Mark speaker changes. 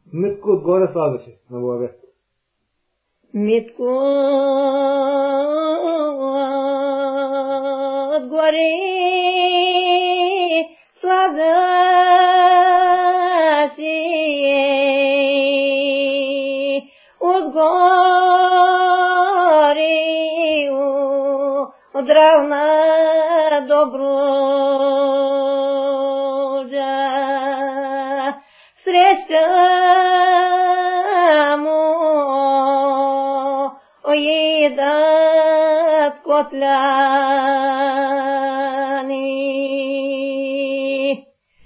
Speaker 1: Mitko gore slavеше на благовестие.
Speaker 2: Mitko gore slavеше от горе odravna dobrođa. Sreća mu ojedat kotla